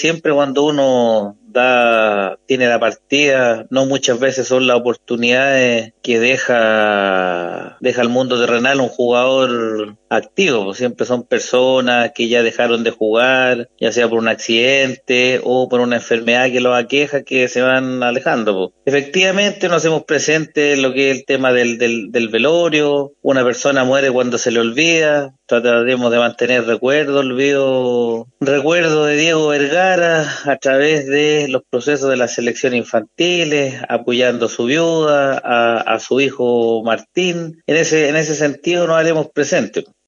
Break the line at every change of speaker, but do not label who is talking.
siempre cuando uno tiene la partida, no muchas veces son las oportunidades que deja el mundo terrenal un jugador activo, pues siempre son personas que ya dejaron de jugar, ya sea por un accidente o por una enfermedad que los aqueja, que se van alejando, pues. Efectivamente nos hacemos presente lo que es el tema del velorio. Una persona muere cuando se le olvida, trataremos de mantener recuerdo de Diego Vergara a través de los procesos de las selecciones infantiles, apoyando a su viuda, a su hijo Martín. En ese sentido nos haremos presentes.